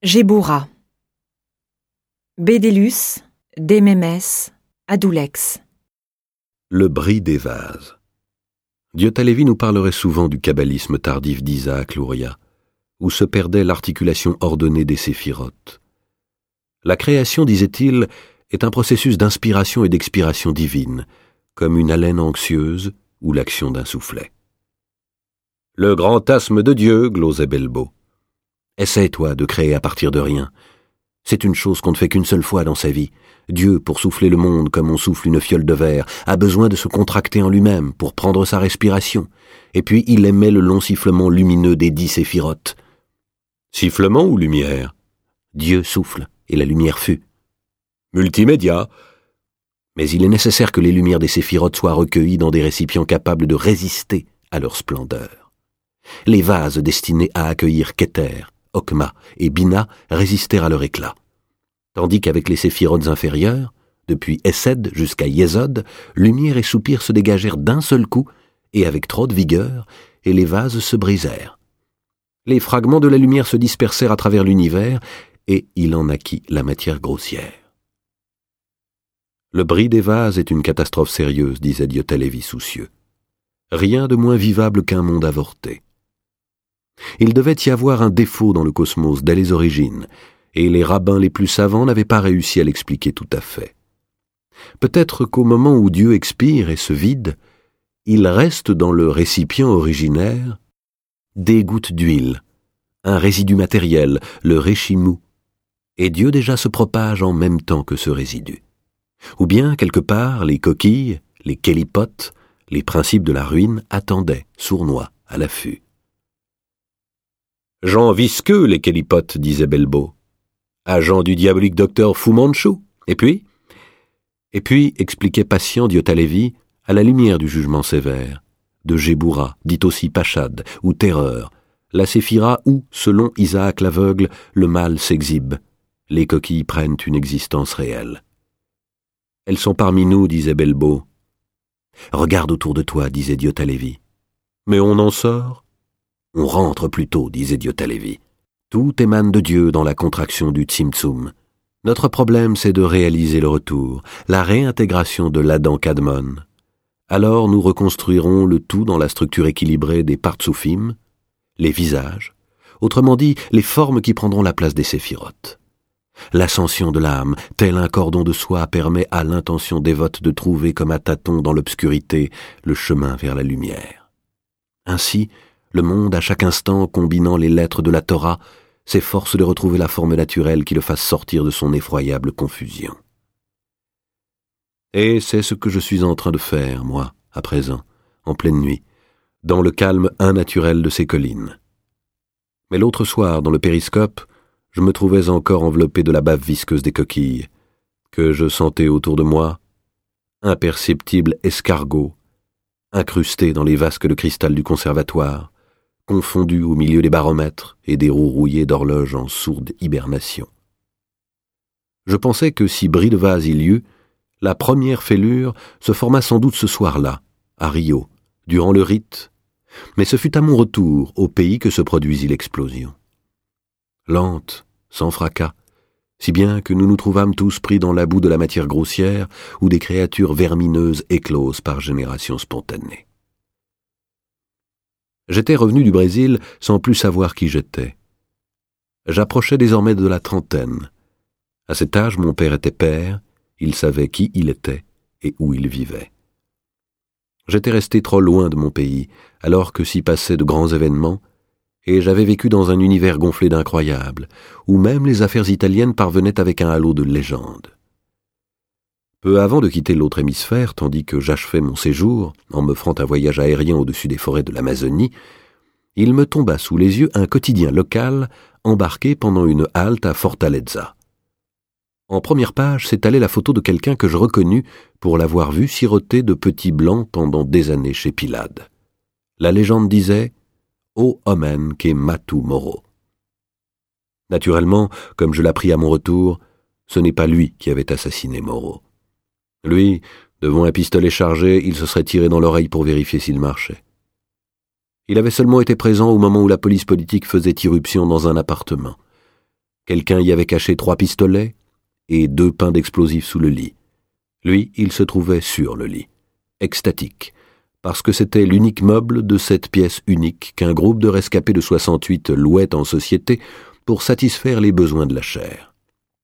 Géboura. Bédélus, Démémès, Adoulex. Le bris des vases. Diotallevi nous parlerait souvent du kabbalisme tardif d'Isaac Luria, où se perdait l'articulation ordonnée des séphirotes. La création, disait-il, est un processus d'inspiration et d'expiration divine, comme une haleine anxieuse ou l'action d'un soufflet. « Le grand asthme de Dieu », glosait Belbo. « Essaie-toi de créer à partir de rien. C'est une chose qu'on ne fait qu'une seule fois dans sa vie. Dieu, pour souffler le monde comme on souffle une fiole de verre, a besoin de se contracter en lui-même pour prendre sa respiration. Et puis il aimait le long sifflement lumineux des 10 séphirotes. Sifflement ou lumière? Dieu souffle, et la lumière fut. Multimédia. Mais il est nécessaire que les lumières des séphirotes soient recueillies dans des récipients capables de résister à leur splendeur. Les vases destinés à accueillir Keter, Okma et Bina résistèrent à leur éclat. Tandis qu'avec les séphirotes inférieures, depuis Essed jusqu'à Yesod, lumière et soupir se dégagèrent d'un seul coup et avec trop de vigueur, et les vases se brisèrent. Les fragments de la lumière se dispersèrent à travers l'univers, et il en naquit la matière grossière. Le bris des vases est une catastrophe sérieuse, disait Diotallevi soucieux. Rien de moins vivable qu'un monde avorté. Il devait y avoir un défaut dans le cosmos dès les origines, et les rabbins les plus savants n'avaient pas réussi à l'expliquer tout à fait. Peut-être qu'au moment où Dieu expire et se vide, il reste dans le récipient originaire des gouttes d'huile, un résidu matériel, le réchimou, et Dieu déjà se propage en même temps que ce résidu. Ou bien, quelque part, les coquilles, les kélipotes, les principes de la ruine attendaient, sournois, à l'affût. « Gens visqueux, les kélipotes, disait Belbo. Agent du diabolique docteur Fu Manchu. Et puis, expliquait patient Diotallevi, à la lumière du jugement sévère, de Géboura, dit aussi Pachad, ou Terreur, la séphira où, selon Isaac l'aveugle, le mal s'exhibe. Les coquilles prennent une existence réelle. Elles sont parmi nous, disait Belbo. Regarde autour de toi, disait Diotallevi. Mais on en sort? On rentre plutôt, disait Diotallevi. Tout émane de Dieu dans la contraction du Tzimtzum. Notre problème, c'est de réaliser le retour, la réintégration de l'Adam Kadmon. Alors nous reconstruirons le tout dans la structure équilibrée des partsoufim, les visages, autrement dit, les formes qui prendront la place des séphirotes. L'ascension de l'âme, tel un cordon de soie, permet à l'intention dévote de trouver comme à tâtons dans l'obscurité le chemin vers la lumière. Ainsi, le monde, à chaque instant, combinant les lettres de la Torah, s'efforce de retrouver la forme naturelle qui le fasse sortir de son effroyable confusion. Et c'est ce que je suis en train de faire, moi, à présent, en pleine nuit, dans le calme innaturel de ces collines. Mais l'autre soir, dans le périscope, je me trouvais encore enveloppé de la bave visqueuse des coquilles, que je sentais autour de moi, imperceptible escargot, incrusté dans les vasques de cristal du conservatoire, confondu au milieu des baromètres et des roues rouillées d'horloges en sourde hibernation. Je pensais que si bris de vase il y eut, la première fêlure se forma sans doute ce soir-là, à Rio, durant le rite, mais ce fut à mon retour au pays que se produisit l'explosion. Lente, sans fracas, si bien que nous nous trouvâmes tous pris dans la boue de la matière grossière où des créatures vermineuses éclosent par génération spontanée. J'étais revenu du Brésil sans plus savoir qui j'étais. J'approchais désormais de la trentaine. À cet âge, mon père était père, il savait qui il était et où il vivait. J'étais resté trop loin de mon pays, alors que s'y passaient de grands événements, et j'avais vécu dans un univers gonflé d'incroyables, où même les affaires italiennes parvenaient avec un halo de légende. Peu avant de quitter l'autre hémisphère, tandis que j'achevais mon séjour, en me ferant un voyage aérien au-dessus des forêts de l'Amazonie, il me tomba sous les yeux un quotidien local embarqué pendant une halte à Fortaleza. En première page s'étalait la photo de quelqu'un que je reconnus pour l'avoir vu siroter de petits blancs pendant des années chez Pilade. La légende disait « O omen que matu Moro ». Naturellement, comme je l'appris à mon retour, ce n'est pas lui qui avait assassiné Moro. Lui, devant un pistolet chargé, il se serait tiré dans l'oreille pour vérifier s'il marchait. Il avait seulement été présent au moment où la police politique faisait irruption dans un appartement. Quelqu'un y avait caché 3 pistolets et 2 pains d'explosifs sous le lit. Lui, il se trouvait sur le lit, extatique, parce que c'était l'unique meuble de cette pièce unique qu'un groupe de rescapés de 68 louait en société pour satisfaire les besoins de la chair.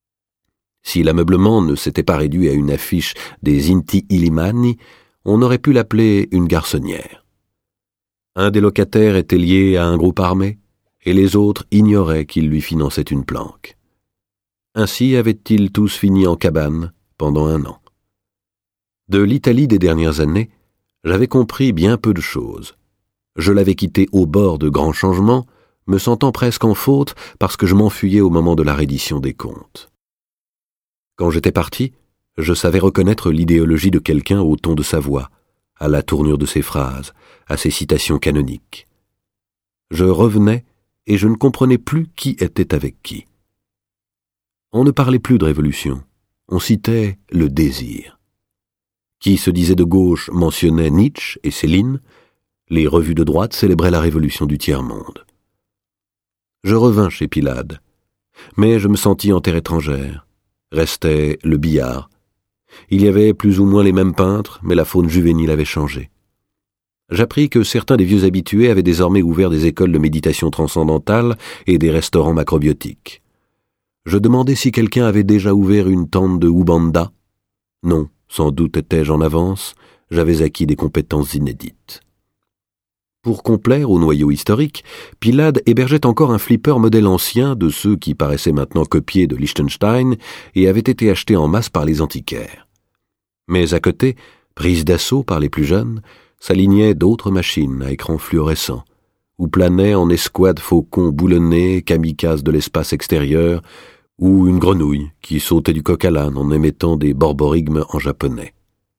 Si l'ameublement ne s'était pas réduit à une affiche des Inti Illimani, on aurait pu l'appeler une garçonnière. Un des locataires était lié à un groupe armé, et les autres ignoraient qu'il lui finançait une planque. Ainsi avaient-ils tous fini en cabane pendant 1 an. De l'Italie des dernières années, j'avais compris bien peu de choses. Je l'avais quitté au bord de grands changements, me sentant presque en faute parce que je m'enfuyais au moment de la reddition des comptes. Quand j'étais parti, je savais reconnaître l'idéologie de quelqu'un au ton de sa voix, à la tournure de ses phrases, à ses citations canoniques. Je revenais et je ne comprenais plus qui était avec qui. On ne parlait plus de révolution, on citait le désir. Qui se disait de gauche mentionnait Nietzsche et Céline, les revues de droite célébraient la révolution du tiers-monde. Je revins chez Pilade, mais je me sentis en terre étrangère. Restait le billard. Il y avait plus ou moins les mêmes peintres, mais la faune juvénile avait changé. J'appris que certains des vieux habitués avaient désormais ouvert des écoles de méditation transcendantale et des restaurants macrobiotiques. Je demandai si quelqu'un avait déjà ouvert une tente de Ubanda. Non, sans doute étais-je en avance, j'avais acquis des compétences inédites. Pour complaire au noyau historique, Pilade hébergeait encore un flipper modèle ancien de ceux qui paraissaient maintenant copiés de Liechtenstein et avaient été achetés en masse par les antiquaires. Mais à côté, prises d'assaut par les plus jeunes, s'alignaient d'autres machines à écran fluorescent, où planaient en escouade faucons boulonnés, kamikazes de l'espace extérieur, ou une grenouille qui sautait du coq à l'âne en émettant des borborigmes en japonais.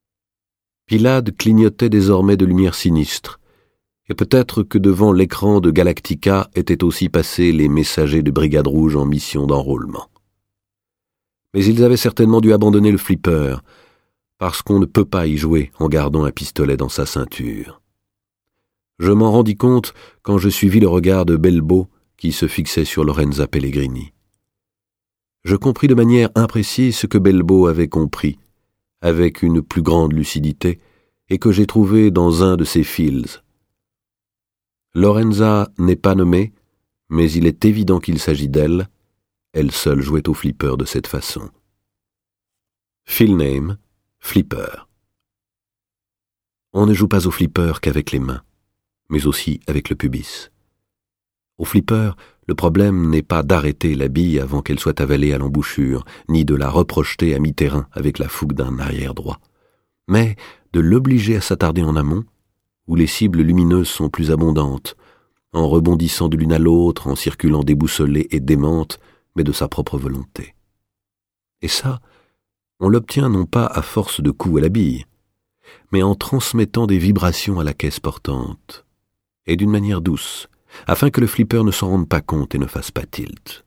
Pilade clignotait désormais de lumière sinistre, et peut-être que devant l'écran de Galactica étaient aussi passés les messagers de Brigade Rouge en mission d'enrôlement. Mais ils avaient certainement dû abandonner le flipper, parce qu'on ne peut pas y jouer en gardant un pistolet dans sa ceinture. Je m'en rendis compte quand je suivis le regard de Belbo qui se fixait sur Lorenza Pellegrini. Je compris de manière imprécise ce que Belbo avait compris, avec une plus grande lucidité, et que j'ai trouvé dans un de ses fils. Lorenza n'est pas nommée, mais il est évident qu'il s'agit d'elle. Elle seule jouait au flipper de cette façon. Fill name, flipper. On ne joue pas au flipper qu'avec les mains, mais aussi avec le pubis. Au flipper, le problème n'est pas d'arrêter la bille avant qu'elle soit avalée à l'embouchure, ni de la reprojeter à mi-terrain avec la fougue d'un arrière droit, mais de l'obliger à s'attarder en amont, où les cibles lumineuses sont plus abondantes, en rebondissant de l'une à l'autre, en circulant déboussolée et démente, mais de sa propre volonté. Et ça, on l'obtient non pas à force de coups à la bille, mais en transmettant des vibrations à la caisse portante, et d'une manière douce, afin que le flipper ne s'en rende pas compte et ne fasse pas tilt.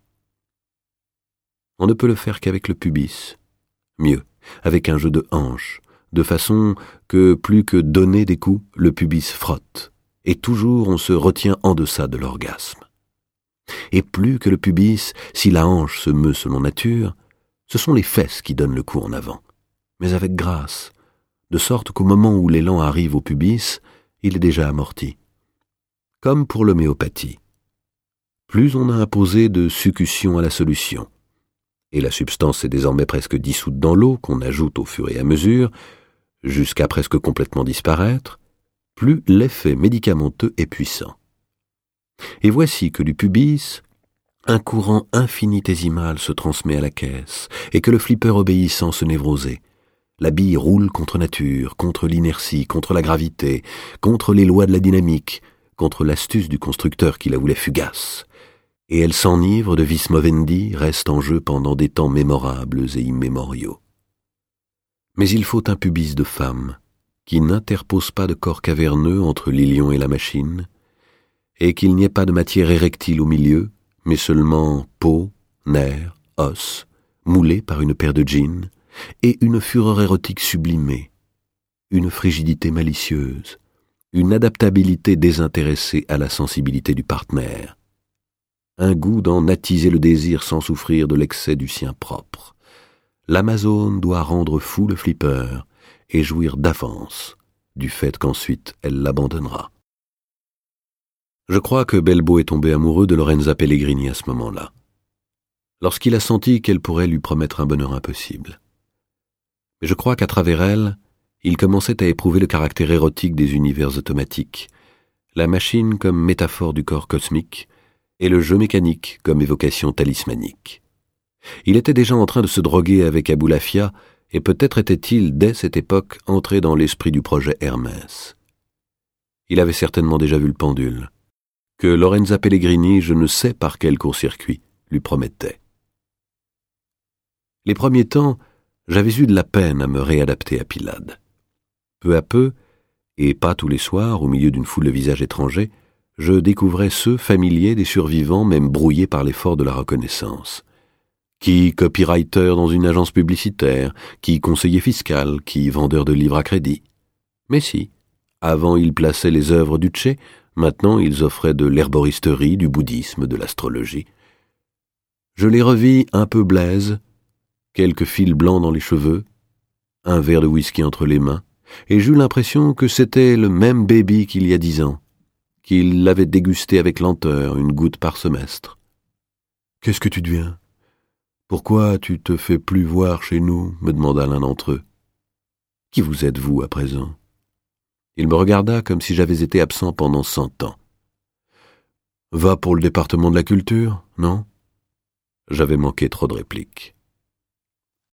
On ne peut le faire qu'avec le pubis. Mieux, avec un jeu de hanches, de façon que, plus que donner des coups, le pubis frotte, et toujours on se retient en deçà de l'orgasme. Et plus que le pubis, si la hanche se meut selon nature, ce sont les fesses qui donnent le coup en avant, mais avec grâce, de sorte qu'au moment où l'élan arrive au pubis, il est déjà amorti. Comme pour l'homéopathie. Plus on a imposé de succution à la solution, et la substance est désormais presque dissoute dans l'eau qu'on ajoute au fur et à mesure, jusqu'à presque complètement disparaître, plus l'effet médicamenteux est puissant. Et voici que du pubis, un courant infinitésimal se transmet à la caisse, et que le flipper obéissant se névrosait. La bille roule contre nature, contre l'inertie, contre la gravité, contre les lois de la dynamique, contre l'astuce du constructeur qui la voulait fugace. Et elle s'enivre de vis movendi, reste en jeu pendant des temps mémorables et immémoriaux. Mais il faut un pubis de femme, qui n'interpose pas de corps caverneux entre l'ilion et la machine, et qu'il n'y ait pas de matière érectile au milieu, mais seulement peau, nerfs, os, moulés par une paire de jeans, et une fureur érotique sublimée, une frigidité malicieuse, une adaptabilité désintéressée à la sensibilité du partenaire. un goût d'en attiser le désir sans souffrir de l'excès du sien propre. L'Amazone doit rendre fou le flipper et jouir d'avance du fait qu'ensuite elle l'abandonnera. Je crois que Belbo est tombé amoureux de Lorenza Pellegrini à ce moment-là, lorsqu'il a senti qu'elle pourrait lui promettre un bonheur impossible. Mais je crois qu'à travers elle, il commençait à éprouver le caractère érotique des univers automatiques, la machine comme métaphore du corps cosmique et le jeu mécanique comme évocation talismanique. Il était déjà en train de se droguer avec Aboulafia et peut-être était-il dès cette époque entré dans l'esprit du projet Hermès. Il avait certainement déjà vu le pendule, que Lorenza Pellegrini, je ne sais par quel court-circuit, lui promettait. Les premiers temps, j'avais eu de la peine à me réadapter à Pylade. Peu à peu, et pas tous les soirs, au milieu d'une foule de visages étrangers, je découvrais ceux familiers des survivants, même brouillés par l'effort de la reconnaissance. Qui copywriter dans une agence publicitaire, qui conseiller fiscal, qui vendeur de livres à crédit. Mais si, avant ils plaçaient les œuvres du Tché, maintenant ils offraient de l'herboristerie, du bouddhisme, de l'astrologie. Je les revis un peu blaises, quelques fils blancs dans les cheveux, un verre de whisky entre les mains, et j'eus l'impression que c'était le même baby qu'il y a 10 ans, qu'il l'avait dégusté avec lenteur, une goutte par semestre. « Qu'est-ce que tu deviens ? Pourquoi tu te fais plus voir chez nous ?» me demanda l'un d'entre eux. « Qui vous êtes, vous, à présent ?» Il me regarda comme si j'avais été absent pendant 100 ans. « Va pour le département de la culture, non ?» J'avais manqué trop de répliques.